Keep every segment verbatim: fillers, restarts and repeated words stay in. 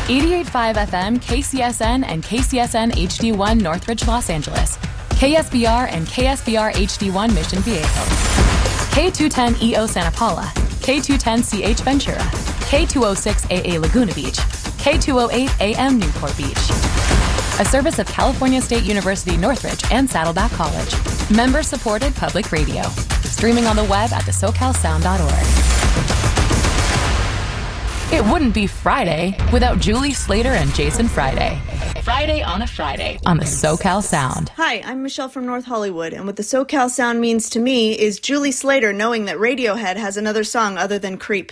eighty-eight point five F M, K C S N, and K C S N H D one Northridge, Los Angeles. K S B R and K S B R H D one Mission Viejo. K two ten E O Santa Paula. K two ten C H Ventura. K two oh six A A Laguna Beach. K two oh eight A M Newport Beach. A service of California State University Northridge and Saddleback College. Member-supported public radio. Streaming on the web at the socal sound dot org. It wouldn't be Friday without Julie Slater and Jason Friday. Friday on a Friday on the SoCal Sound. Hi, I'm Michelle from North Hollywood, and what the SoCal Sound means to me is Julie Slater knowing that Radiohead has another song other than Creep.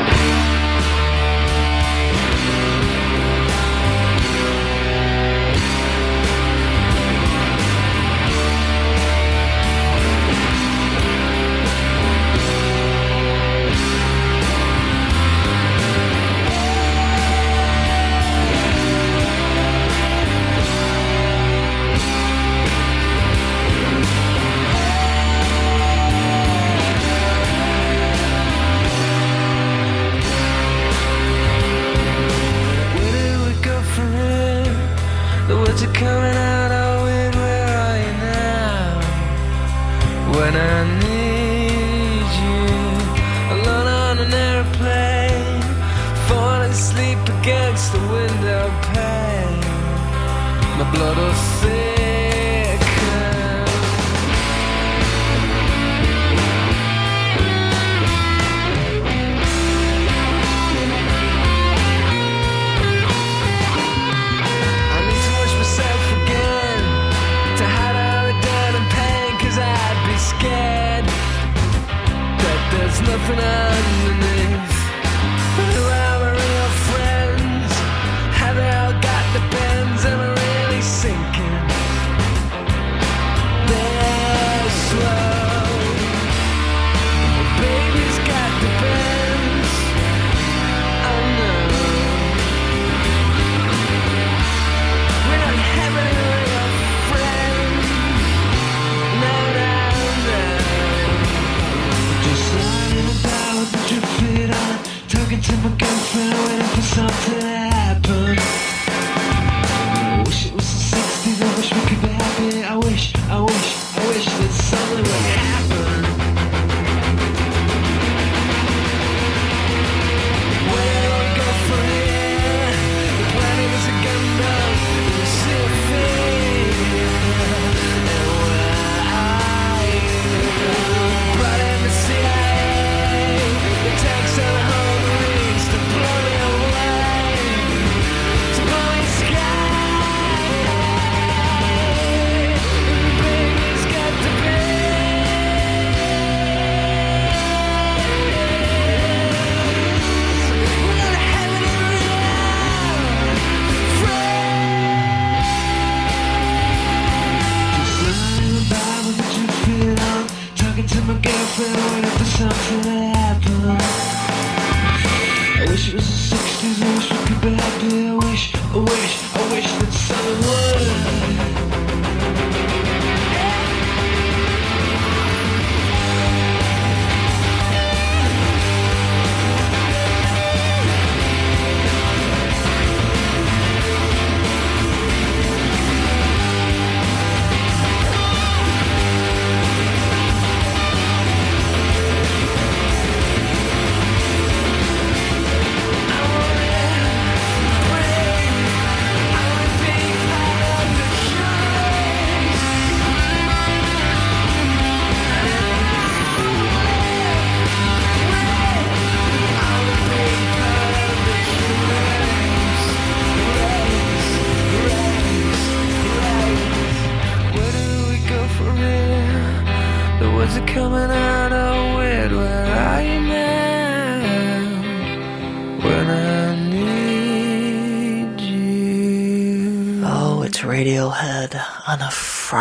Radiohead on a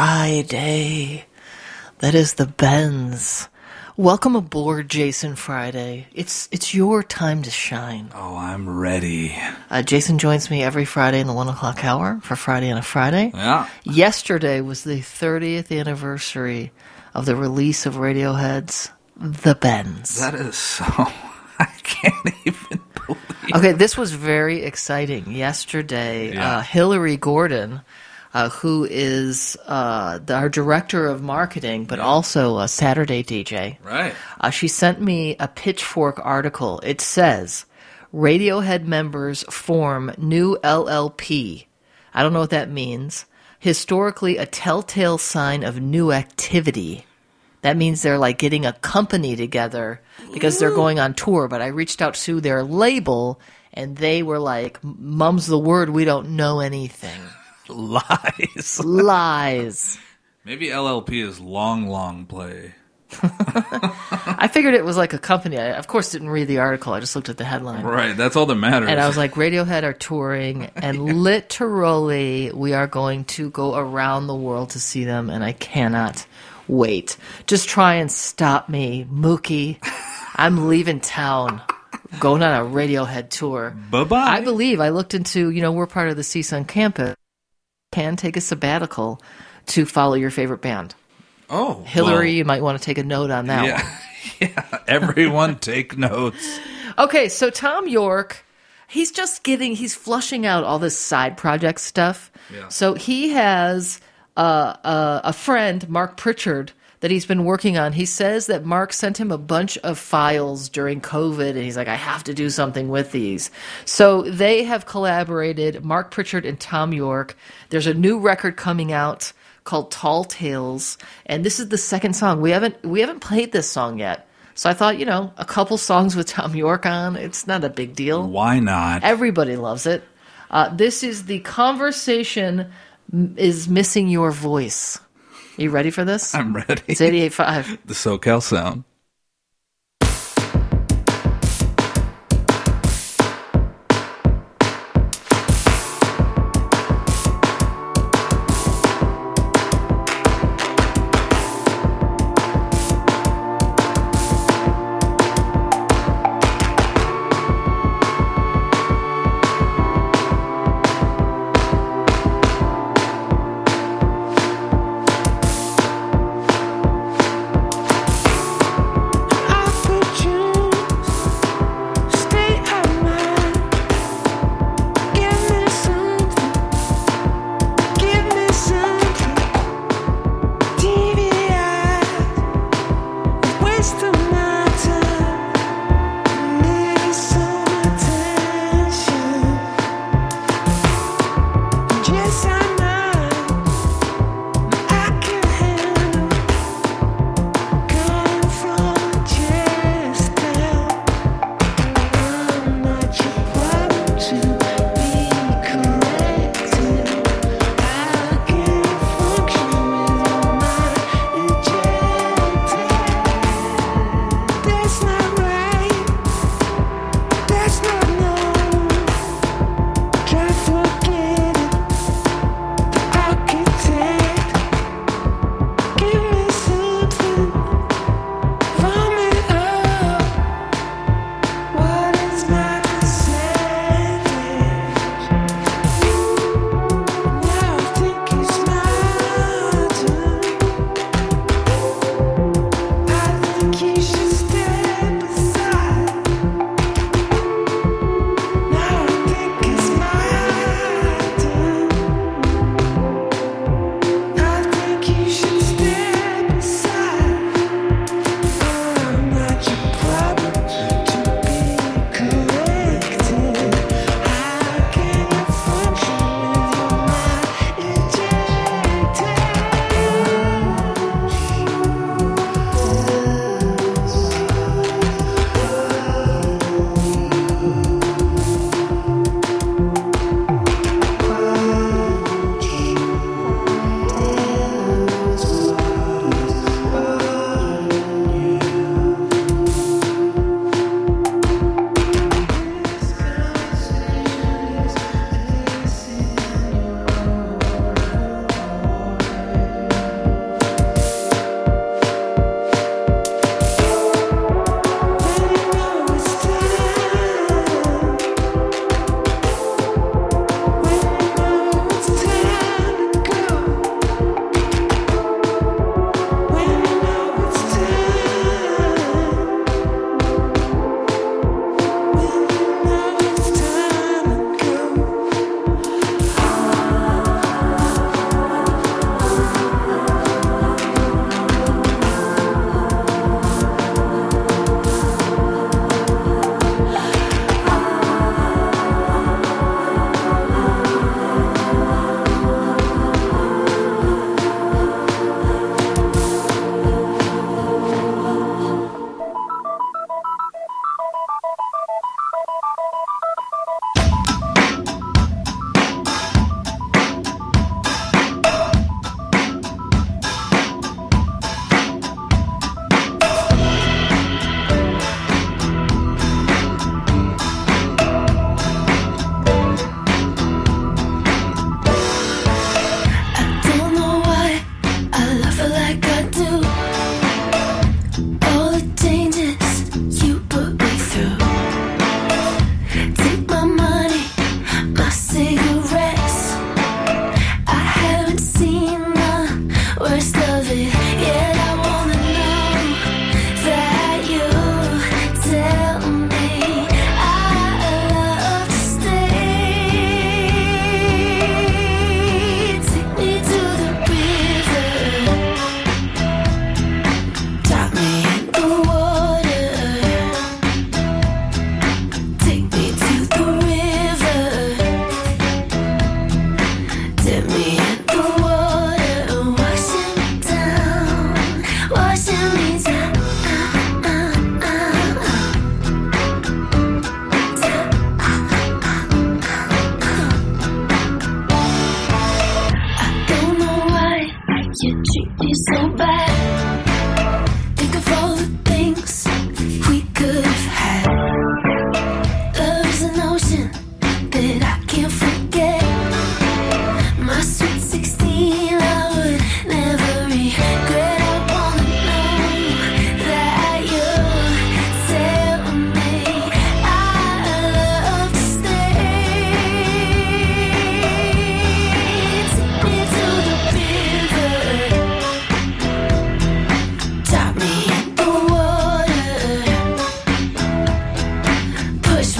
Friday. That is the Bends. Welcome aboard, Jason Friday. It's it's your time to shine. Oh, I'm ready. Uh, Jason joins me every Friday in the one o'clock hour for Friday on a Friday. Yeah. Yesterday was the thirtieth anniversary of the release of Radiohead's The Bends. That is so... I can't even believe Okay, this was very exciting. Yesterday, Yeah. uh, Hillary Gordon, uh, who is uh, the, our director of marketing, but also a Saturday D J, Right. uh, she sent me a Pitchfork article. It says, Radiohead members form new L L P. I don't know what that means. Historically, a telltale sign of new activity. That means they're like getting a company together because they're going on tour. But I reached out to their label and they were like, mum's the word, we don't know anything. Lies. Lies. Maybe L L P is long, long play. I figured it was like a company. I, of course, didn't read the article. I just looked at the headline. Right. That's all that matters. And I was like, Radiohead are touring, and literally we are going to go around the world to see them, and I cannot wait. Just try and stop me, Mookie. I'm leaving town, going on a Radiohead tour. Bye-bye. I believe I looked into, you know, we're part of the C S U N campus. Can take a sabbatical to follow your favorite band. oh, Hillary, well, you might want to take a note on that one. yeah. yeah. Everyone take notes. Okay, so Tom York, he's just getting, he's flushing out all this side project stuff. Yeah. So he has uh, uh, a friend, Mark Pritchard, that he's been working on. He says that Mark sent him a bunch of files during COVID, and he's like, I have to do something with these. So they have collaborated, Mark Pritchard and Tom York. There's a new record coming out called Tall Tales, and this is the second song. We haven't we haven't played this song yet. So I thought, you know, a couple songs with Tom York on, it's not a big deal. Why not? Everybody loves it. Uh, this is The Conversation M- is Missing Your Voice. Are you ready for this? I'm ready. It's eighty-eight point five. The SoCal Sound.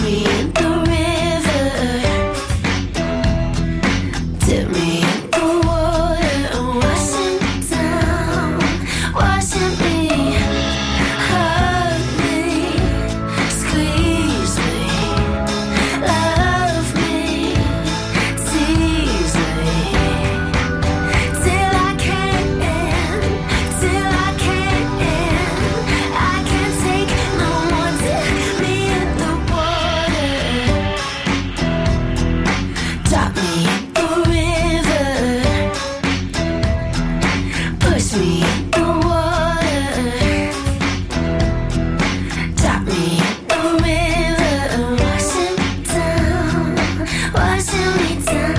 me in the river, dip me in the water, washing me down, washing me, hug me, squeeze me, love me, tease me, till I can't end, till I can't end. I can't take no more. Dip me in the water, drop me in the river, push me in the water, drop me in the river, washing me down, washing me down.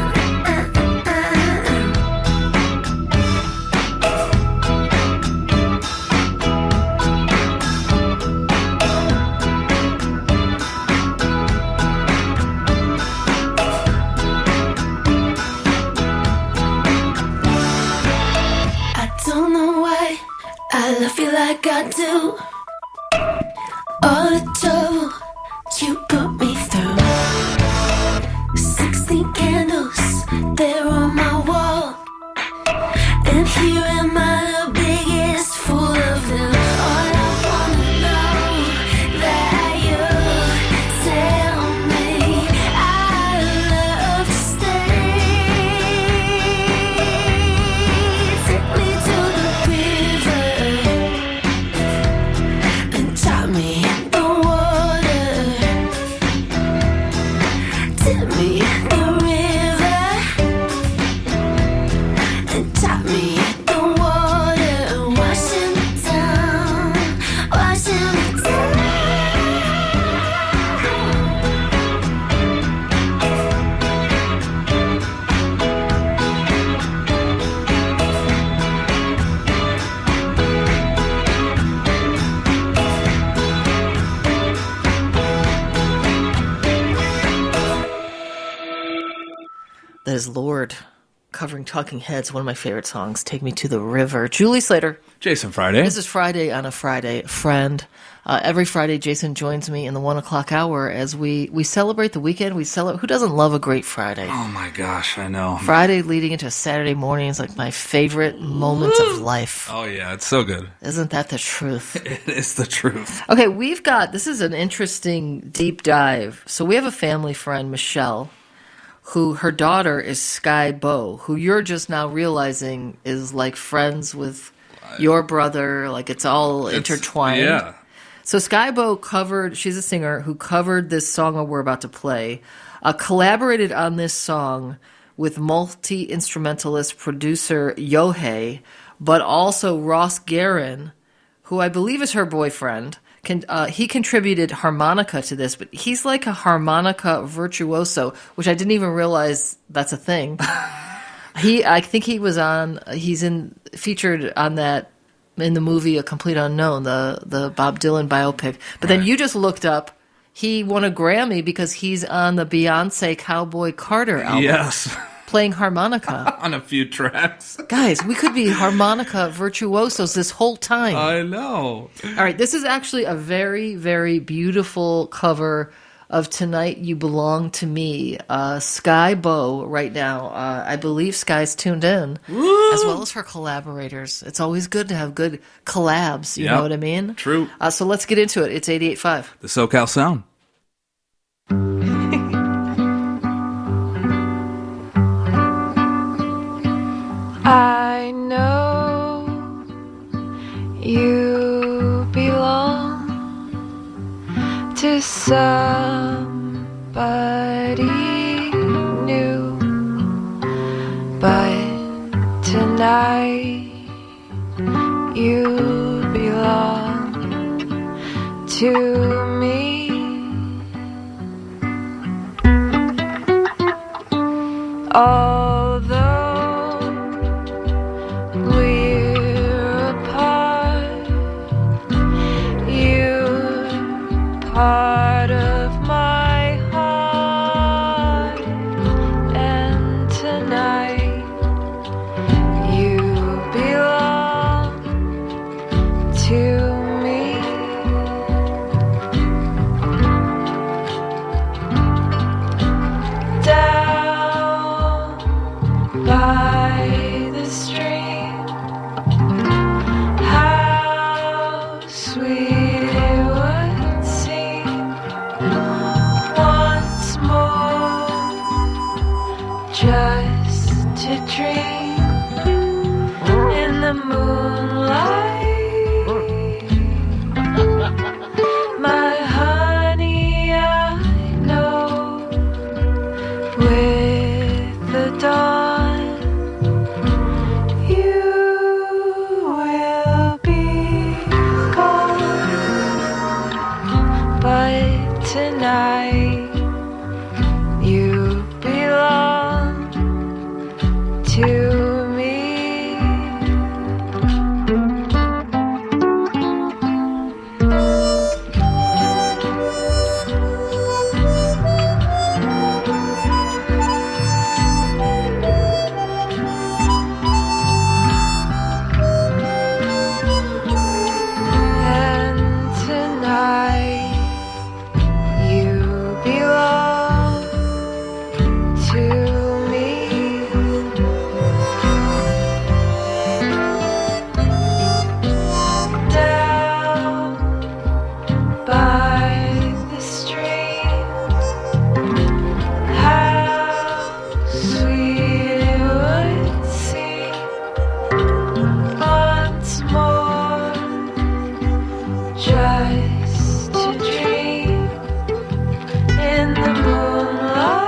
I don't know why I love you like I do. All the trouble you put me through. Sixteen candles, they're on my wall. And here am I, the biggest fool of them. All I wanna know that you tell me I love to stay. Take me to the river and drop me in the water. Dip me in the river and drop me in the water, washing me down, washing me down. That is Lord covering Talking Heads, one of my favorite songs, Take Me to the River. Julie Slater. Jason Friday. This is Friday on a Friday. Friend. Uh, every Friday, Jason joins me in the one o'clock hour as we, we celebrate the weekend. We celebrate. Who doesn't love a great Friday? Oh my gosh, I know. Friday leading into Saturday morning is like my favorite moments of life. Oh yeah, it's so good. Isn't that the truth? It is the truth. Okay, we've got, this is an interesting deep dive. So we have a family friend, Michelle, who her daughter is Sky Bow, who you're just now realizing is like friends with your brother. Like it's all It's- intertwined. Yeah. So Sky Bow covered, she's a singer who covered this song that we're about to play, uh, collaborated on this song with multi-instrumentalist producer Yohei, but also Ross Guerin, who I believe is her boyfriend. Can, uh, he contributed harmonica to this, but he's like a harmonica virtuoso, which I didn't even realize that's a thing. he, I think he was on, he's in, featured on that, in the movie A Complete Unknown, the, the Bob Dylan biopic. But then Right. you just looked up, he won a Grammy because he's on the Beyonce Cowboy Carter album. Yes. Playing harmonica. On a few tracks. Guys, we could be harmonica virtuosos this whole time. I know. All right, this is actually a very, very beautiful cover of Tonight You Belong to Me. Uh, Sky Bow right now. Uh, I believe Sky's tuned in, Woo! as well as her collaborators. It's always good to have good collabs, you Yep, know what I mean? true. Uh, so let's get into it. It's eighty-eight point five. The SoCal Sound. I know you belong to somebody new, but tonight you belong to me. Although we're apart, you're part of my heart, and tonight you belong to me. moonlight. My honey, I know with the dawn you will be gone. But tonight you belong to me. And tonight you belong to me. Down by the stream, how sweet it would seem once more just to dream in the moonlight.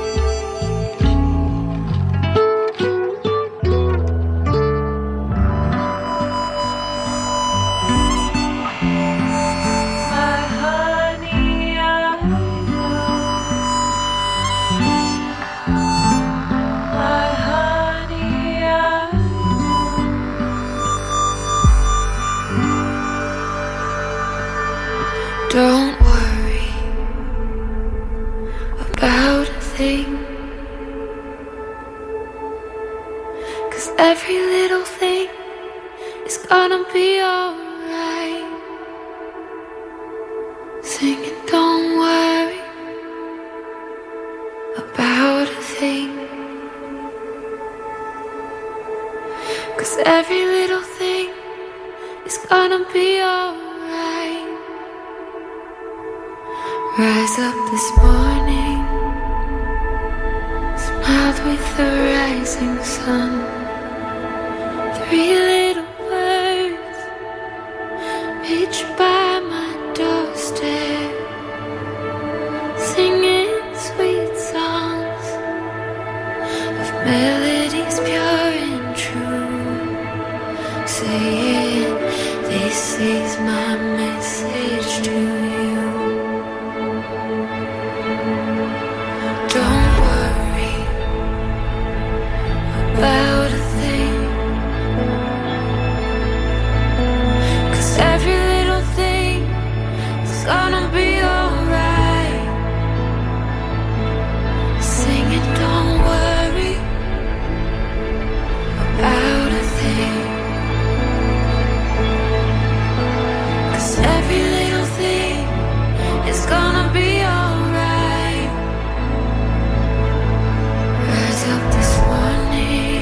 My honey, I know. My honey, I know. Don't worry about a thing, 'cause every little thing is gonna be alright. Sing it, don't worry about a thing, 'cause every little thing is gonna be alright. Rise up this morning, smiled with the rising sun. Three little birds pitched by my doorstep, singing sweet songs of melodies pure and true, saying, this is my message to you. Don't worry about a thing, 'cause every little thing is gonna be alright. Sing it, don't worry about a thing, 'cause every little thing is gonna be alright. Rise up this morning,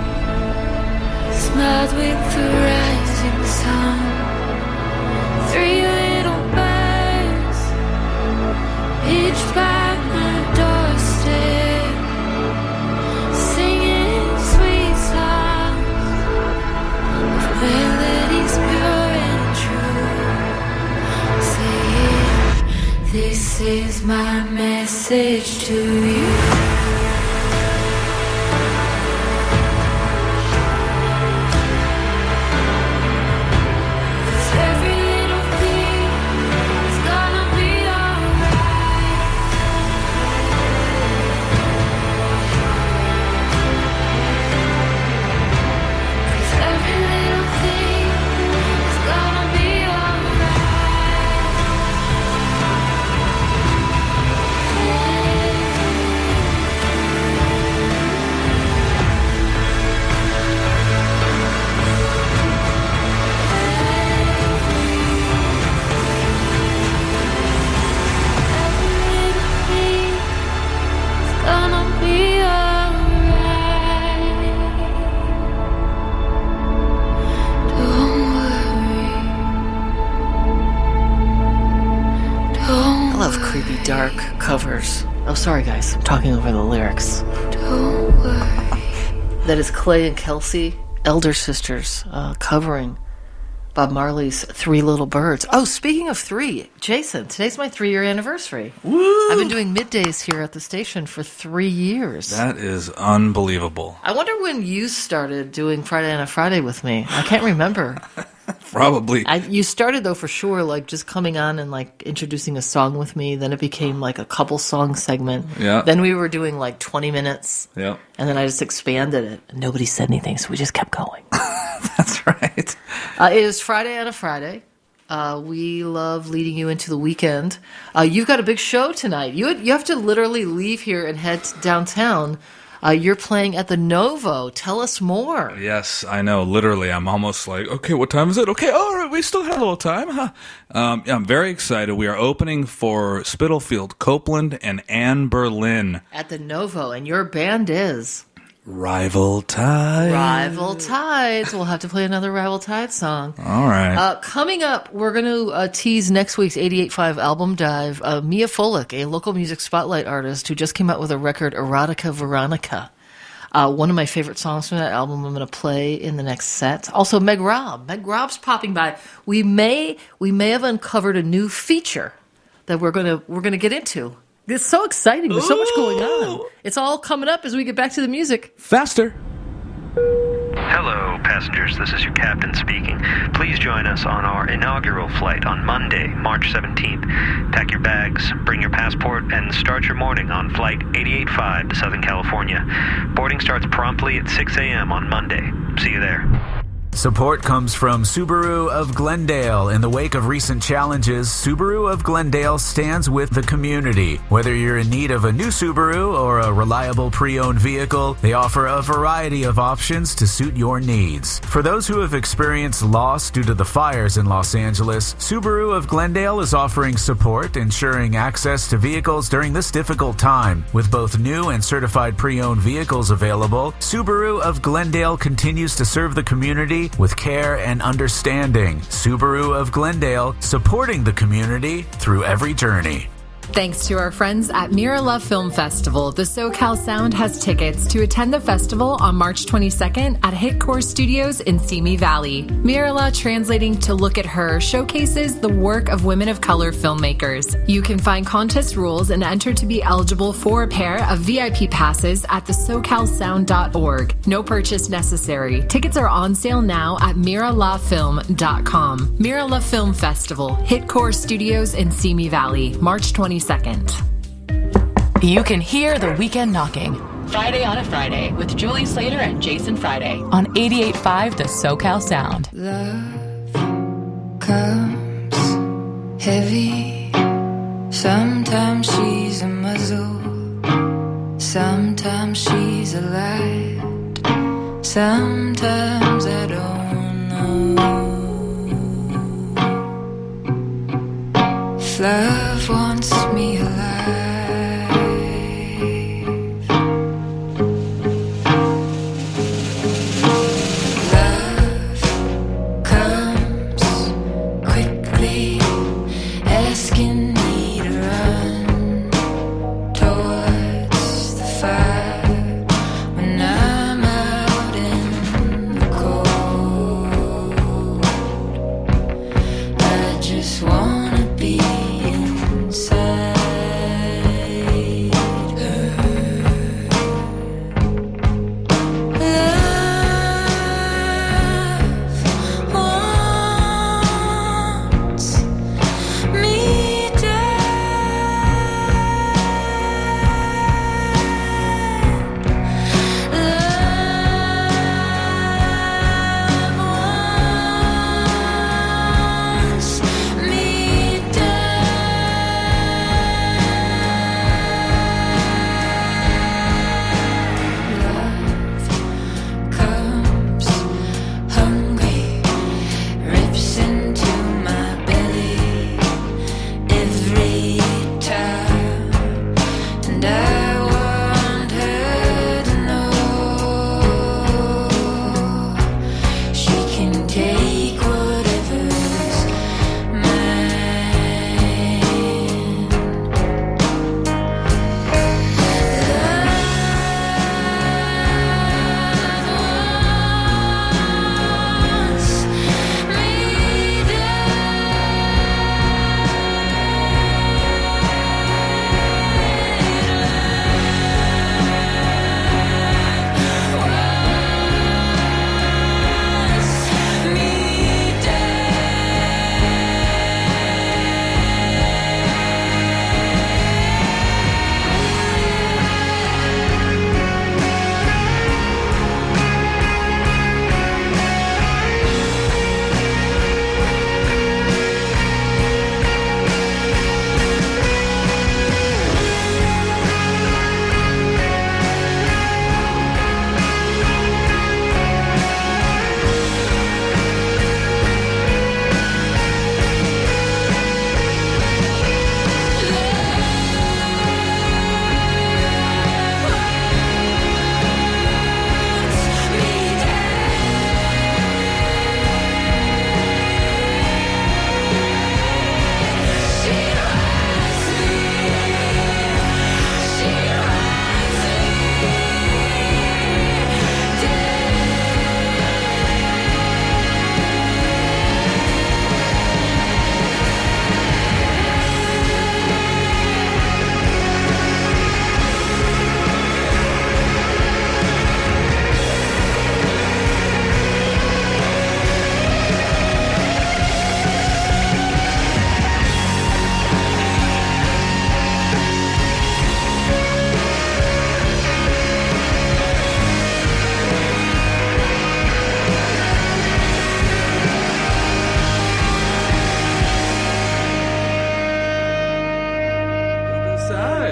smiled with the rising sun. Three little birds pitched by my doorstep, singing sweet songs of melodies pure and true, saying, this is my message to you. Every little thing is gonna be alright. Every little thing is gonna be creepy, dark covers. Oh, sorry guys, I'm talking over the lyrics. Don't worry. That is Clay and Kelsey Elder Sisters uh, covering Bob Marley's Three Little Birds. Oh, speaking of three, Jason, today's my three-year anniversary. Woo! I've been doing middays here at the station for three years. That is unbelievable. I wonder when you started doing Friday on a Friday with me. I can't remember. Probably. I, you started, though, for sure, like, just coming on and, like, introducing a song with me. Then it became, like, a couple song segment. Yeah. Then we were doing, like, twenty minutes. Yeah. And then I just expanded it. And nobody said anything, so we just kept going. That's right. Uh, it is Friday on a Friday. Uh, we love leading you into the weekend. Uh, you've got a big show tonight. You you have to literally leave here and head downtown. Uh, you're playing at the Novo. Tell us more. Yes, I know. Literally, I'm almost like, okay, what time is it? Okay, all right, we still have a little time, huh? Um, yeah, I'm very excited. We are opening for Spitalfield, Copeland, and Anne Berlin. At the Novo, and your band is... Rival Tide. Rival Tides. We'll have to play another Rival Tide song. All right. Uh, coming up, we're going to uh, tease next week's eighty-eight point five album dive. Uh, Mia Folick, a local music spotlight artist who just came out with a record, Erotica Veronica. Uh, one of my favorite songs from that album I'm going to play in the next set. Also, Meg Robb. Meg Robb's popping by. We may we may have uncovered a new feature that we're going to we're going to get into. It's so exciting. There's so much going on. It's all coming up as we get back to the music. Faster. Hello, passengers. This is your captain speaking. Please join us on our inaugural flight on Monday, March seventeenth. Pack your bags, bring your passport, and start your morning on Flight eighty-eight point five to Southern California. Boarding starts promptly at six a.m. on Monday. See you there. Support comes from Subaru of Glendale. In the wake of recent challenges, Subaru of Glendale stands with the community. Whether you're in need of a new Subaru or a reliable pre-owned vehicle, they offer a variety of options to suit your needs. For those who have experienced loss due to the fires in Los Angeles, Subaru of Glendale is offering support, ensuring access to vehicles during this difficult time. With both new and certified pre-owned vehicles available, Subaru of Glendale continues to serve the community with care and understanding. Subaru of Glendale, supporting the community through every journey. Thanks to our friends at Mira Love Film Festival, the SoCal Sound has tickets to attend the festival on March twenty-second at Hitcore Studios in Simi Valley. Mirala, translating to look at her, showcases the work of women of color filmmakers. You can find contest rules and enter to be eligible for a pair of V I P passes at the socal sound dot org. No purchase necessary. Tickets are on sale now at mira la film dot com. Mira La Film Festival, Hitcore Studios in Simi Valley, March twenty-second. You can hear the weekend knocking. Friday on a Friday with Julie Slater and Jason Friday on eighty-eight point five The SoCal Sound. Love comes heavy. Sometimes she's a muzzle. Sometimes she's a light. Sometimes I don't know. If love wants me alive. Just wanna be inside.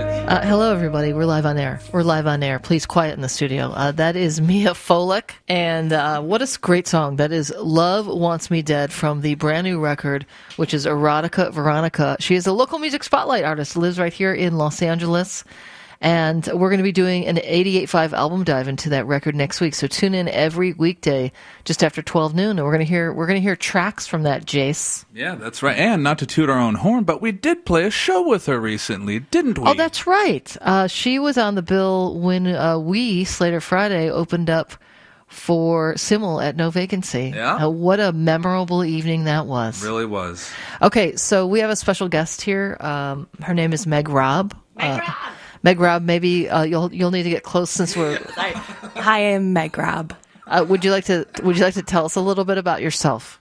Uh, hello, everybody. We're live on air. We're live on air. Please quiet in the studio. Uh, that is Mia Folick. And uh, what a great song. That is Love Wants Me Dead from the brand new record, which is Erotica Veronica. She is a local music spotlight artist, lives right here in Los Angeles. And we're going to be doing an eighty-eight point five album dive into that record next week. So tune in every weekday just after twelve noon, and we're going to hear we're going to hear tracks from that, Jace. Yeah, that's right. And not to toot our own horn, but we did play a show with her recently, didn't we? Oh, that's right. Uh, she was on the bill when uh, we, Slater Friday, opened up for Simmel at No Vacancy. Yeah. Uh, what a memorable evening that was. Really was. Okay, so we have a special guest here. Um, her name is Meg Robb. Meg Robb. Uh, Meg Robb, maybe uh, you'll you'll need to get close since we're. Hi, I'm Meg Robb. Uh, would you like to Would you like to tell us a little bit about yourself?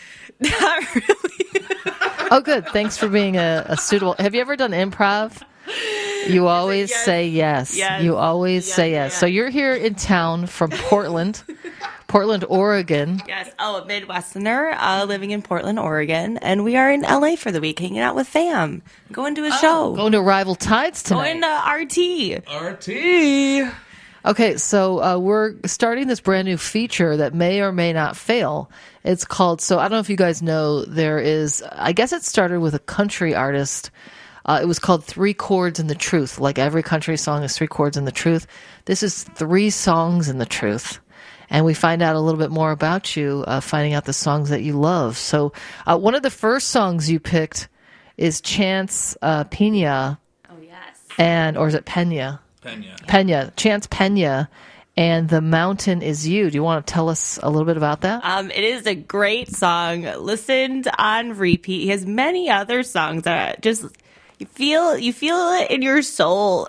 Not really. Oh, good. Thanks for being a, a suitable. Have you ever done improv? You always yes. say yes. yes. You always yes, say yes. yes. So you're here in town from Portland, Portland, Oregon. Yes. Oh, a Midwesterner uh, living in Portland, Oregon. And we are in L A for the week, hanging out with fam. Going to a Oh, show. Going to Rival Tides tonight. Going to R T. R T. Okay, so uh, we're starting this brand new feature that may or may not fail. It's called, so I don't know if you guys know, there is, I guess it started with a country artist. Uh, it was called Three Chords and the Truth. Like every country song is Three Chords and the Truth. This is Three Songs and the Truth. And we find out a little bit more about you, uh, finding out the songs that you love. So uh, one of the first songs you picked is Chance uh, Pena. Oh, yes. And, or is it Pena? Pena. Pena. Chance Pena. And The Mountain Is You. Do you want to tell us a little bit about that? Um, it is a great song. Listened on repeat. He has many other songs that just you feel you feel it in your soul.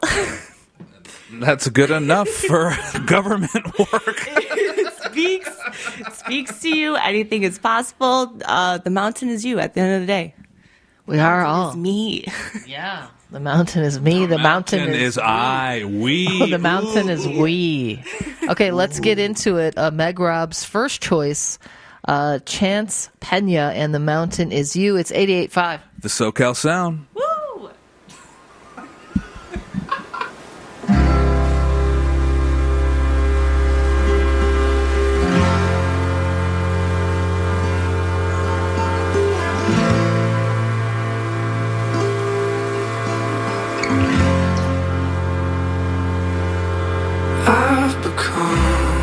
That's good enough for government work. It speaks it speaks to you. Anything is possible. Uh, the mountain is you. At the end of the day, We are all. it's me. Yeah. The mountain is me. The, mountain, mountain is, is I. We. Oh, the mountain Ooh. is we. Okay, let's get into it. Uh, Meg Robb's first choice, uh, Chance Pena, and The Mountain Is You. It's eighty-eight point five. The SoCal Sound. Woo! I've become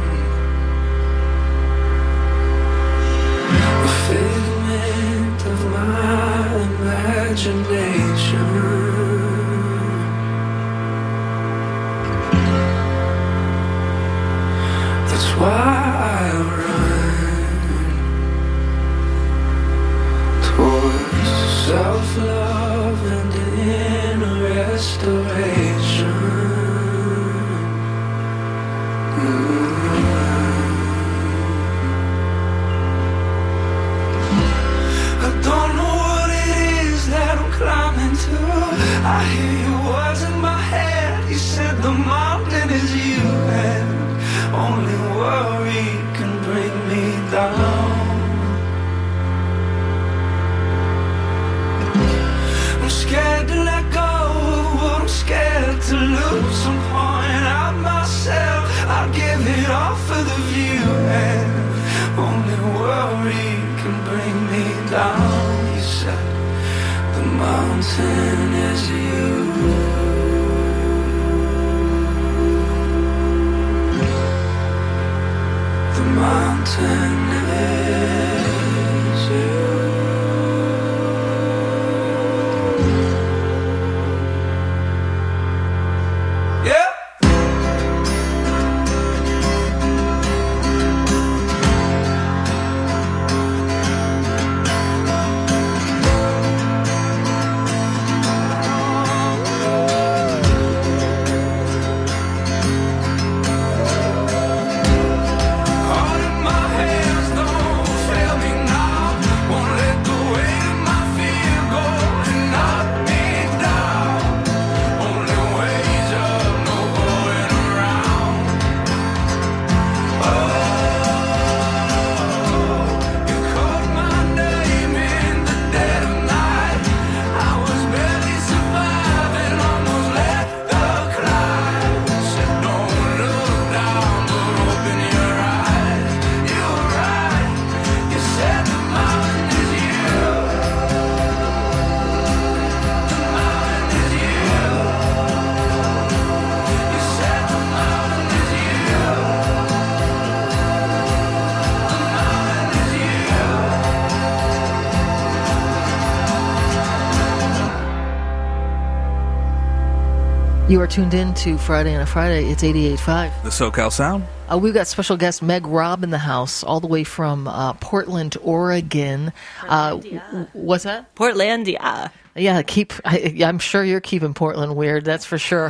a figment of my imagination. That's why I run towards self-love and inner restoration. I don't know what it is that I'm climbing to. I hear your words in my head. You said the mountain is you, and only worry can bring me down. I'm scared to let go of what I'm scared to lose. I'm pouring out myself. I'll give it all for the view, and only worry can bring me down. You said the mountain is you. The mountain is you. Yeah. You are tuned in to Friday on a Friday. It's eighty-eight point five. The SoCal Sound. Uh, we've got special guest Meg Robb in the house, all the way from uh, Portland, Oregon. Uh, w- what's that? Portlandia. Yeah, keep. I, I'm sure you're keeping Portland weird. That's for sure.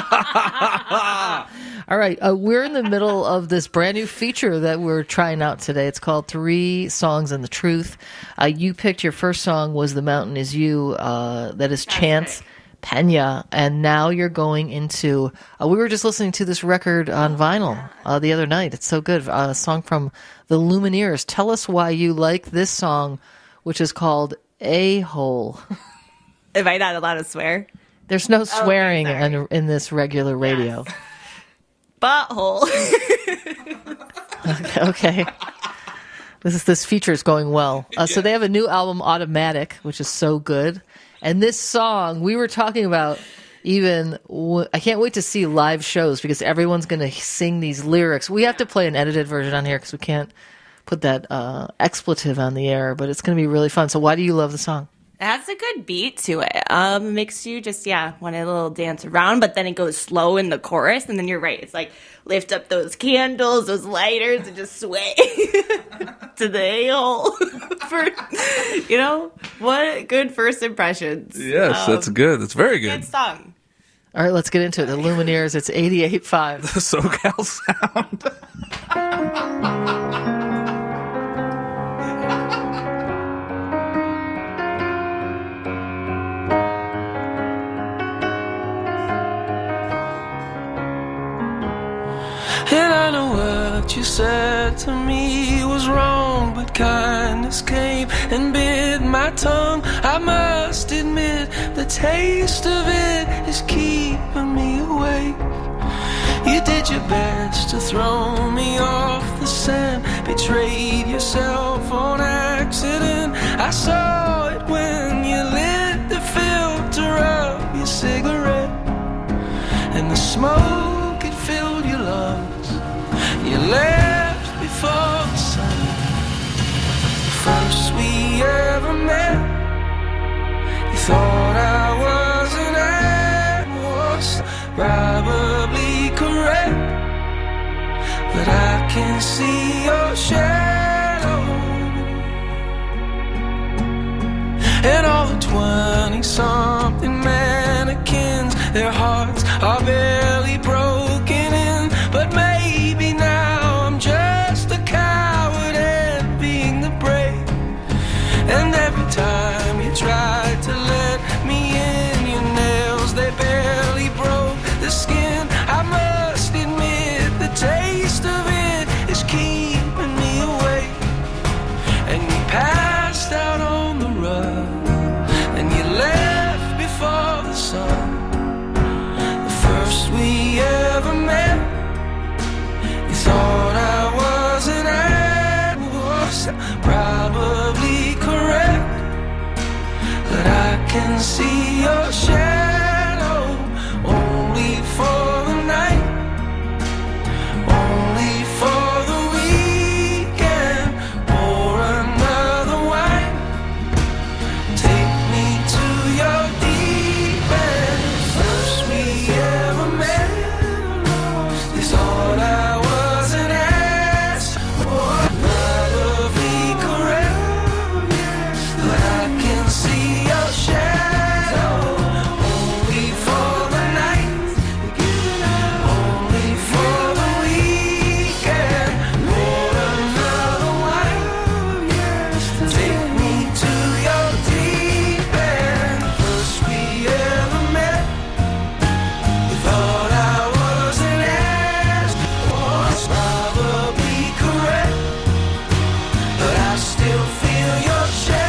All right, uh, we're in the middle of this brand new feature that we're trying out today. It's called Three Songs and the Truth. Uh, you picked your first song was "The Mountain Is You." Uh, that is Chance Pena, and now you're going into. Uh, we were just listening to this record on vinyl uh, the other night. It's so good. Uh, a song from the Lumineers. Tell us why you like this song, which is called "A Hole." Am I not allowed to swear? There's no swearing okay, in, in this regular radio. Yes. Butthole. okay, okay. This is this feature is going well. Uh, so they have a new album, Automatic, which is so good. And this song, we were talking about even, w- I can't wait to see live shows because everyone's going to sing these lyrics. We have to play an edited version on here because we can't put that uh, expletive on the air, but it's going to be really fun. So why do you love the song? It has a good beat to it. Um, it makes you just, yeah, want a little dance around, but then it goes slow in the chorus, and then you're right. It's like, lift up those candles, those lighters, and just sway to the a-hole. For, you know, what good first impressions. Yes, um, that's good. That's very good. Good song. All right, let's get into it. The Lumineers, it's eighty-eight point five. The SoCal Sound. And I know what you said to me was wrong, but kindness came and bit my tongue. I must admit, the taste of it is keeping me awake. You did your best to throw me off the scent, betrayed yourself on accident. I saw it when you lit the filter of your cigarette, and the smoke, it filled your lungs. You left before the sun. First we ever met, you thought I wasn't at was probably correct, but I can see your shadow. And all the twenty-something mannequins, their hearts are barely broken in, but maybe now I'm just a coward envying the brave. And every time you tried to let me in, your nails, they barely broke the skin. I must admit, the taste of it is keeping me awake. And we passed out on the rug, and you left before the sun. The first we ever met, you thought I wasn't at was probably correct, but I can see your shadow only for the night, only for the weekend, or another wine. Take me to your deep end. First we ever met, you thought I wasn't asked, or probably correct, but I can see your shadow only for the night, only for the weekend, or another wine. Take me to your deep end. First we ever met, you thought I wasn't asked, was probably correct, but I still feel your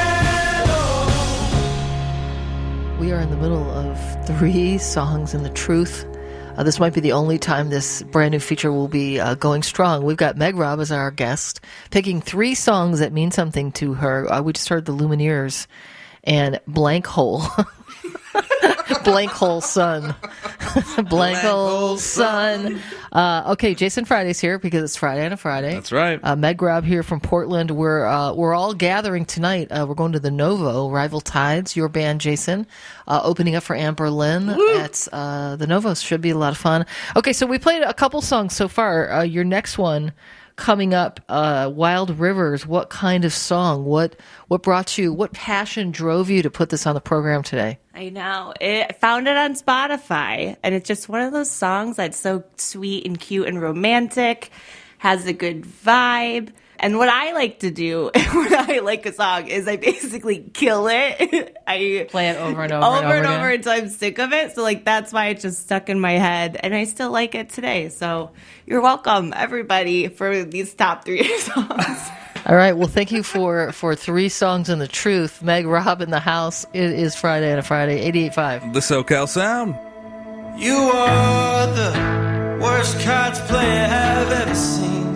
shadow. We are in the middle of three songs and the truth. Uh, this might be the only time this brand new feature will be uh, going strong. We've got Meg Robb as our guest, picking three songs that mean something to her. Uh, we just heard the Lumineers and Blank Hole. Blank Hole Sun. Blank old sun. Uh, okay, Jason Friday's here because it's Friday and a Friday. That's right. Uh, Meg Robb here from Portland. We're uh, we're all gathering tonight. Uh, we're going to the Novo, Rival Tides, your band, Jason, uh, opening up for Anne Berlin at uh, the Novo. Should be a lot of fun. Okay, so we played a couple songs so far. Uh, your next one coming up, uh, Wild Rivers. What kind of song? What what brought you? What passion drove you to put this on the program today? I know. It, I found it on Spotify, and it's just one of those songs that's so sweet and cute and romantic, has a good vibe. And what I like to do when I like a song is I basically kill it. I play it over and over, over and over, and again. over until I'm sick of it. So like that's why it's just stuck in my head, and I still like it today. So you're welcome, everybody, for these top three songs. All right. Well, thank you for, for three songs and the truth. Meg Robb in the house. It is Friday and a Friday. eighty-eight point five. The SoCal Sound. You are the worst cards player I've ever seen.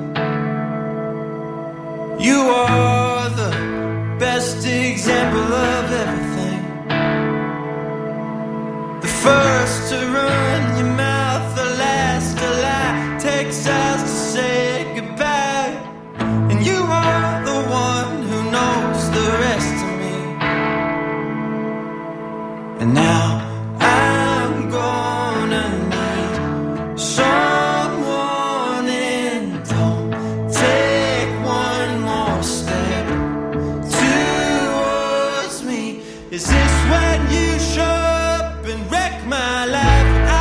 You are the best example of everything. The first to run your mouth, the last to lie. Takes us to say goodbye. And you are the one who knows the rest of me. And now I'm gonna need someone, and don't take one more step towards me. Is this when you show up and wreck my life? I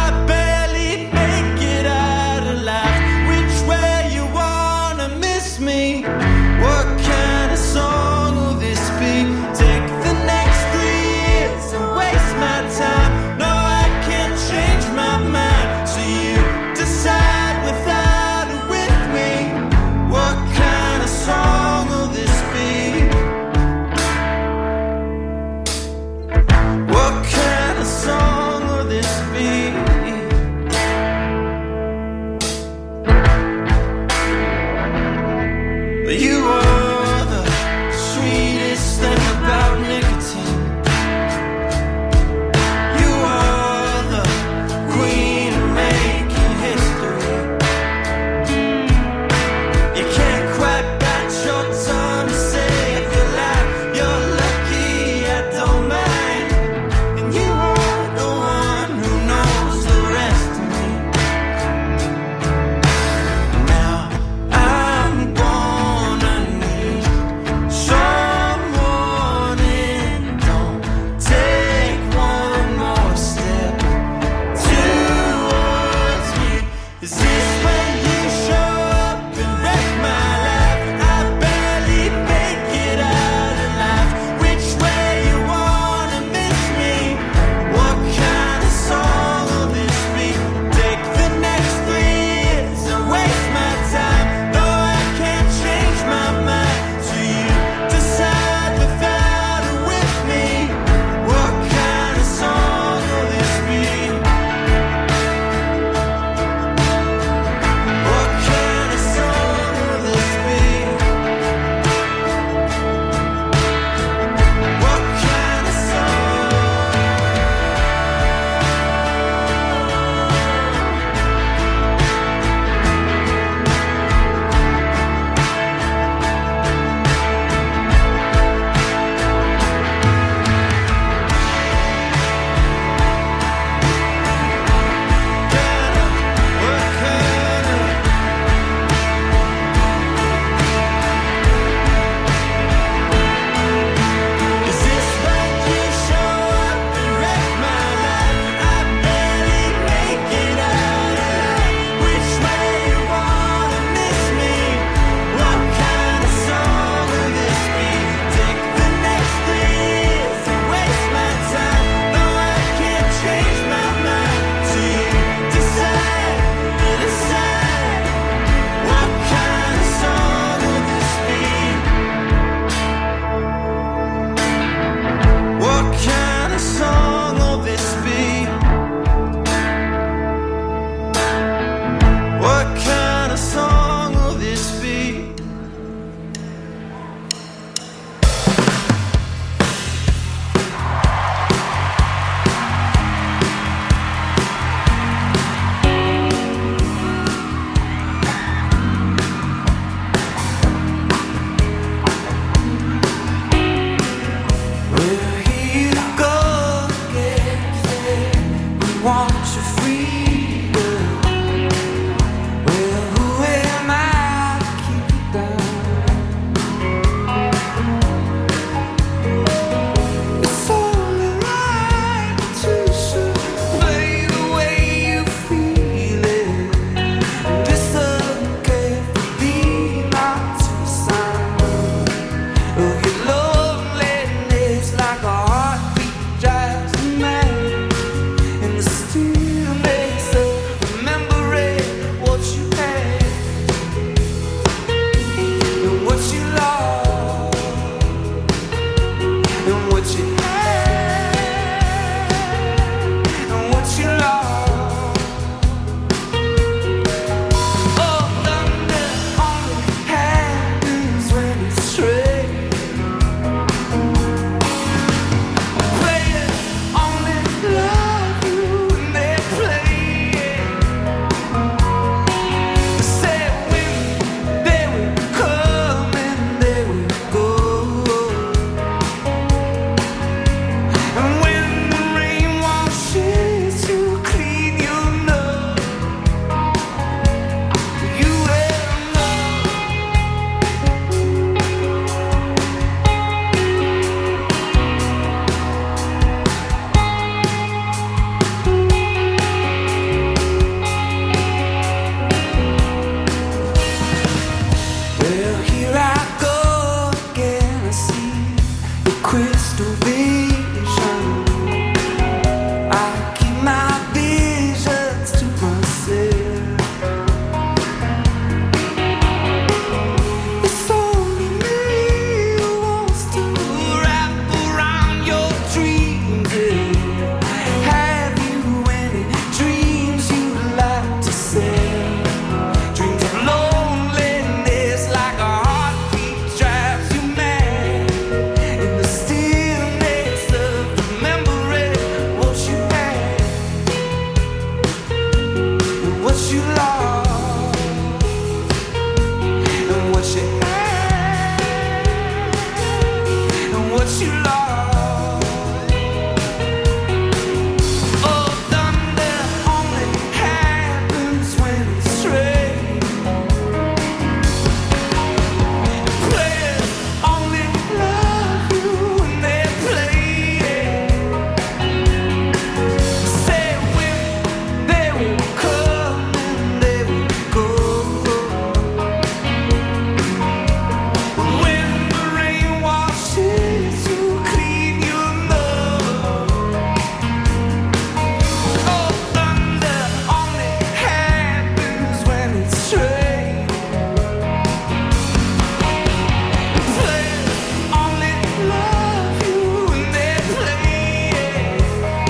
want you free, girl. Well, who am I to keep you down? It's only right that you should play the way you feel it. And it's okay for me not to sign of your loneliness like a heartbeat drives me mad. And the stillness of remembering what you had and what you lost and what you had and what you lost. Oh, thunder only happens when it's straight. Players only love you when they play it. They say when they will come and they will go. And when the rain washes you clean, you'll know. You will know. Well, here I go again. I see the crystal vision. I keep my visions to myself. It's only me who wants to wrap around your dreams. Yeah. Have you any dreams you'd like to sell? Dreams of loneliness like a heartbeat drives you mad. In the stillness of remembering what you had and what you lost and what you had and what you lost. Oh, thunder only happens when it's straight. Players only love you when they play it. Say when they will come and they will go. When the rain washes you clean, you'll know. Oh, thunder only happens when it's straight. Players only love you when they play it.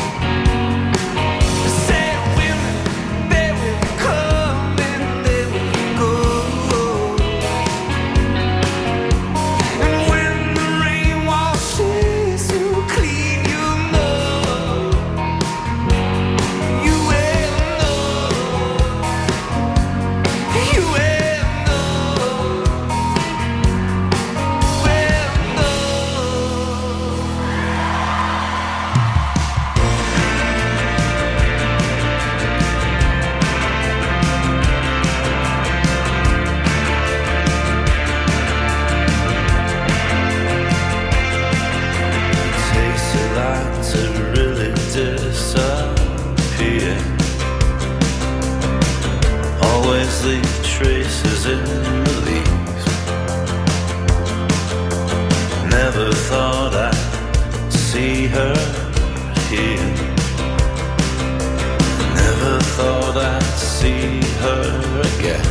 Say when they will come and they will go. And when the rain washes you clean, you know. You will know. You will know. Will know. Takes a lot to really disappear. Always leave traces in the leaves. Never thought I'd see her here. Never thought I'd see her again.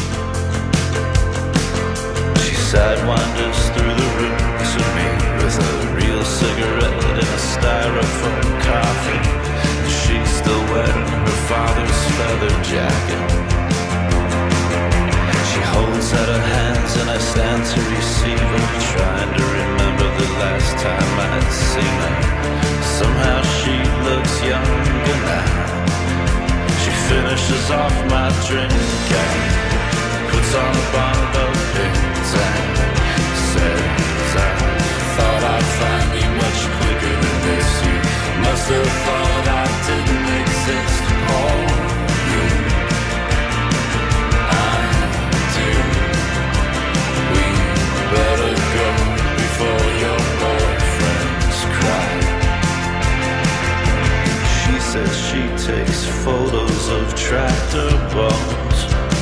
She sidewanders through the room to me with a real cigarette and a styrofoam coffee. She's still wearing her father's leather jacket. She holds out her hands and I stand to receive her, trying to remember the last time I'd seen her. Somehow she looks younger now. She finishes off my drink and puts on a bottle of pins and says, I thought I'd find you much quicker than this. You must have thought I didn't exist. photos of tractor balls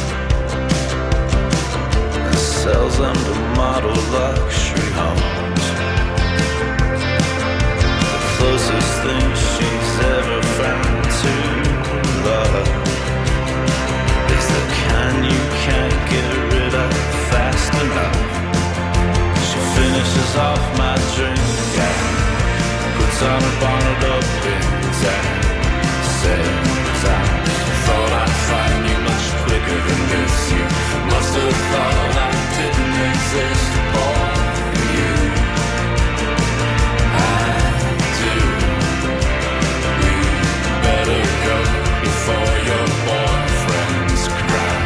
and sells them to model luxury homes. The closest thing she's ever found to love is the kind you can't get rid of fast enough. She finishes off my drink and puts on a bonnet of pins and says, I thought I'd find you much quicker than this. You must have thought I didn't exist for you. I do. We better go before your boyfriends cry.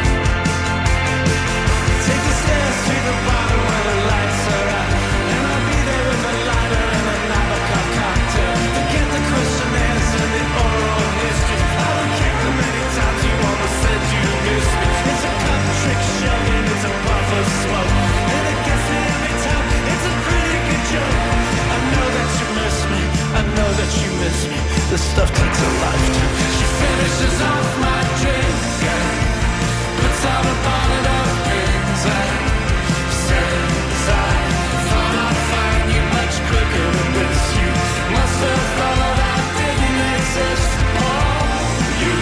Take the stairs to the bottom where the lights are out, and I'll be there with a lighter and a Nabokov cocktail. Forget the questionnaires and the oral history. I don't care how many times you almost said you missed me. It's a cup trick show and it's a puff of smoke, and it gets me every time. It's a pretty good joke. I know that you miss me. I know that you miss me. This stuff takes a lifetime. She finishes off my drink and puts on a bonnet of pins and says, I thought I'd find you much quicker than this. You must have thought I didn't exist for you.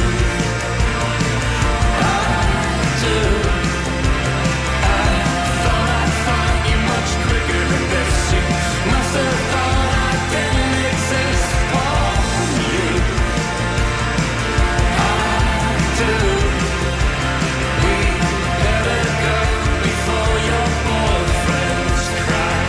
I do. I thought I'd find you much quicker than this. You must have thought I didn't exist for you. I do. We better go before your boyfriends cry.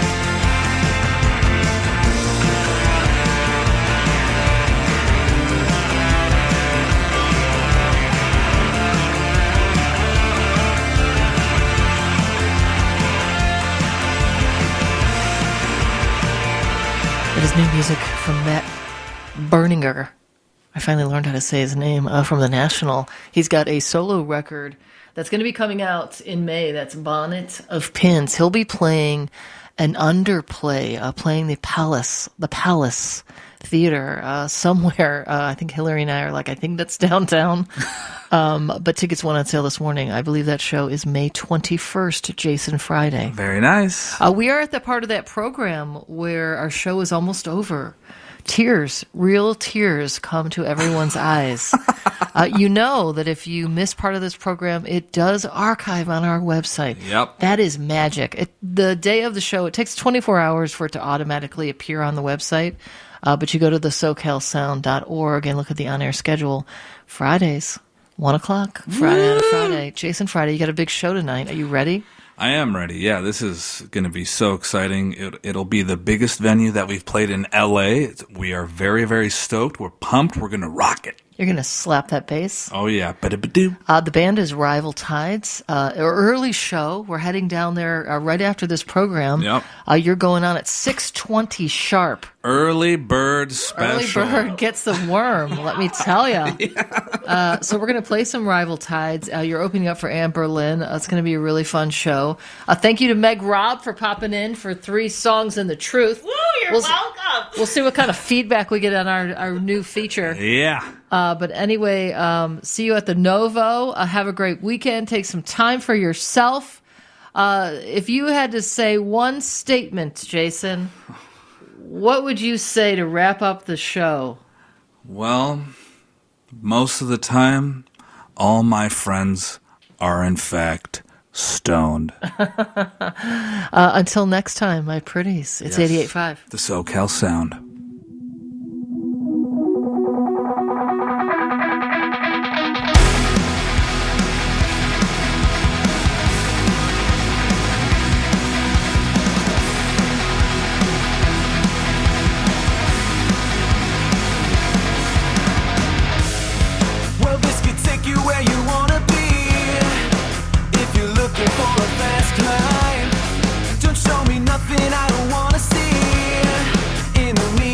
That is new music from Matt Berninger. I finally learned how to say his name uh, from The National. He's got a solo record that's going to be coming out in May. That's Bonnet of Pins. He'll be playing an underplay, uh, playing the Palace, the Palace Theater uh, somewhere. Uh, I think Hillary and I are like, I think that's downtown. um, but tickets went on sale this morning. I believe that show is May twenty-first, Jason Friday. Very nice. Uh, we are at the part of that program where our show is almost over. Tears, real tears come to everyone's eyes. Uh, you know that if you miss part of this program, it does archive on our website. Yep. That is magic. It, the day of the show, it takes twenty-four hours for it to automatically appear on the website. Uh, but you go to the so cal sound dot org and look at the on-air schedule. Fridays, one o'clock, Friday on a Friday. Jason Friday, you got a big show tonight. Are you ready? I am ready. Yeah, this is going to be so exciting. It, it'll be the biggest venue that we've played in L A. It's, we are very, very stoked. We're pumped. We're going to rock it. You're going to slap that bass? Oh, yeah. Ba-da-ba-doo. Uh, the band is Rival Tides. Uh, our early show. We're heading down there uh, right after this program. Yep. Uh, you're going on at six twenty sharp. Early bird special. Early bird gets the worm, let me tell you. Yeah. Uh, so we're going to play some Rival Tides. Uh, you're opening up for Anne Berlin. Uh, it's going to be a really fun show. Uh, thank you to Meg Robb for popping in for three songs in the truth. Woo, you're we'll welcome. S- we'll see what kind of feedback we get on our, our new feature. Yeah. Uh, but anyway, um, see you at the Novo. Uh, have a great weekend. Take some time for yourself. Uh, if you had to say one statement, Jason, what would you say to wrap up the show? Well, most of the time, all my friends are in fact stoned. uh, until next time, my pretties. It's Yes. eighty-eight point five. The SoCal Sound. Well, this could take you where you wanna be. If you're looking for a fast climb, don't show me nothing I don't wanna see. In the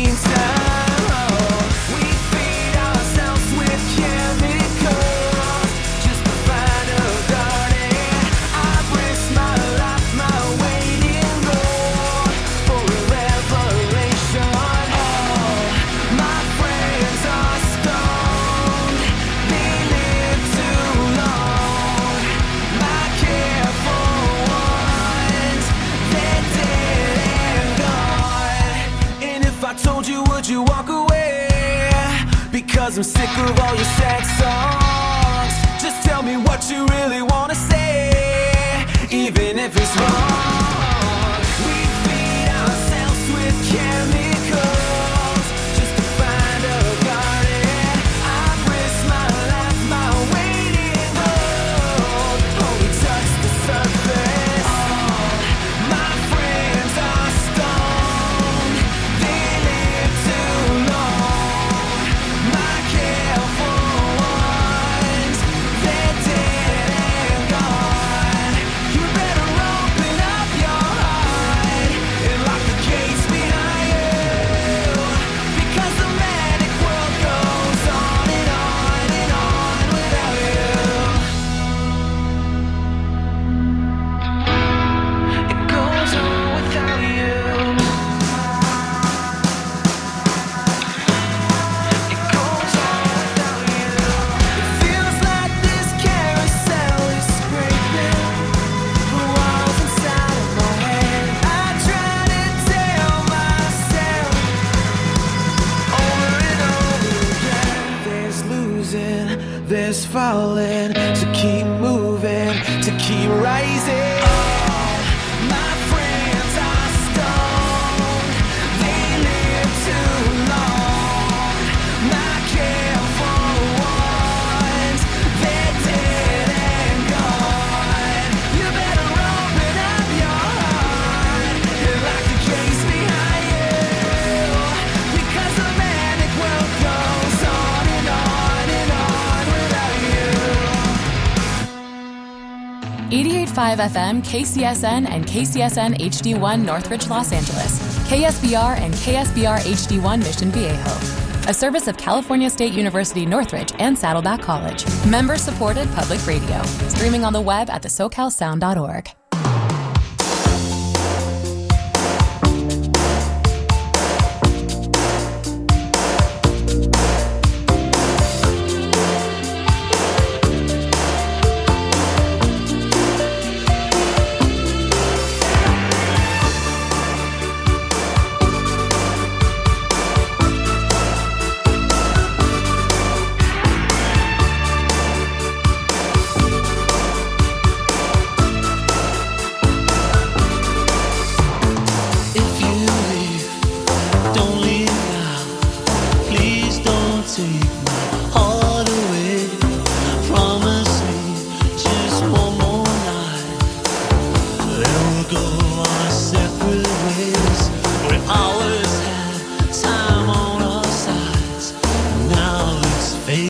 cause I'm sick of all your sex songs. Just tell me what you really wanna say, even if it's wrong. We feed ourselves with chemicals just to find a garden. I've risked my life, my weight in gold, only touch the surface. All my friends are stoned, they live too long. My careful ones, they're dead and gone. You better open up your heart and lock the gates behind you, because the manic world goes on and on and on without you. It goes on without you. It goes on without you. It feels like this carousel is scraping the walls inside of my head. I try to tell myself over and over again, there's losing, there's falling, so keep moving, to keep rising. All my friends are stoned, they live too long. My careful ones, they're dead and gone. You better open up your heart and lock the gates behind you, because the manic world goes on and on and on without you. eighty-eight point five F M, K C S N, and K C S N H D one Northridge, Los Angeles. K S B R and K S B R H D one Mission Viejo. A service of California State University Northridge and Saddleback College. Member-supported public radio. Streaming on the web at the socal sound dot org.